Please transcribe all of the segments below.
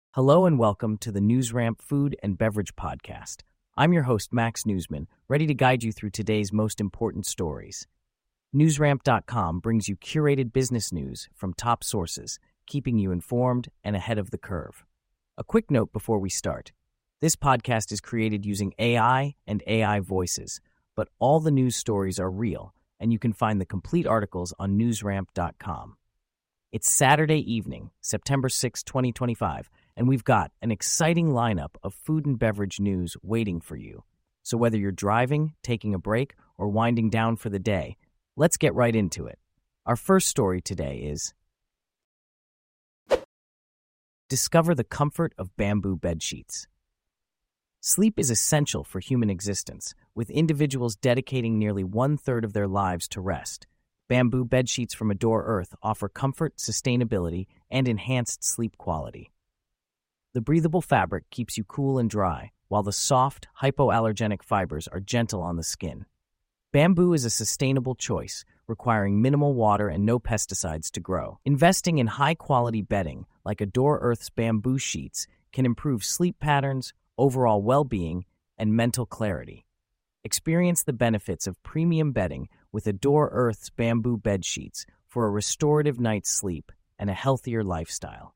Hello and welcome to the NewsRamp Food and Beverage Podcast. I'm your host, Max Newsman, ready to guide you through today's most important stories. NewsRamp.com brings you curated business news from top sources, keeping you informed and ahead of the curve. A quick note before we start. This podcast is created using AI and AI voices, but all the news stories are real, and you can find the complete articles on NewsRamp.com. It's Saturday evening, September 6, 2025, and we've got an exciting lineup of food and beverage news waiting for you. So whether you're driving, taking a break, or winding down for the day, let's get right into it. Our first story today is Discover the Comfort of Bamboo Bed Sheets. Sleep is essential for human existence, with individuals dedicating nearly one-third of their lives to rest. Bamboo bed sheets from Adore Earth offer comfort, sustainability, and enhanced sleep quality. The breathable fabric keeps you cool and dry, while the soft, hypoallergenic fibers are gentle on the skin. Bamboo is a sustainable choice, requiring minimal water and no pesticides to grow. Investing in high-quality bedding, like Adore Earth's bamboo sheets, can improve sleep patterns, overall well-being, and mental clarity. Experience the benefits of premium bedding with Adore Earth's bamboo bed sheets for a restorative night's sleep and a healthier lifestyle.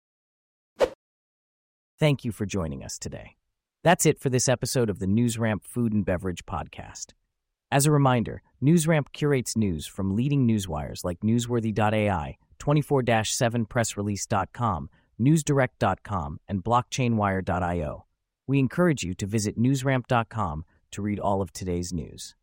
Thank you for joining us today. That's it for this episode of the NewsRamp Food and Beverage Podcast. As a reminder, NewsRamp curates news from leading newswires like Newsworthy.ai, 24/7pressrelease.com, NewsDirect.com, and BlockchainWire.io. We encourage you to visit NewsRamp.com to read all of today's news.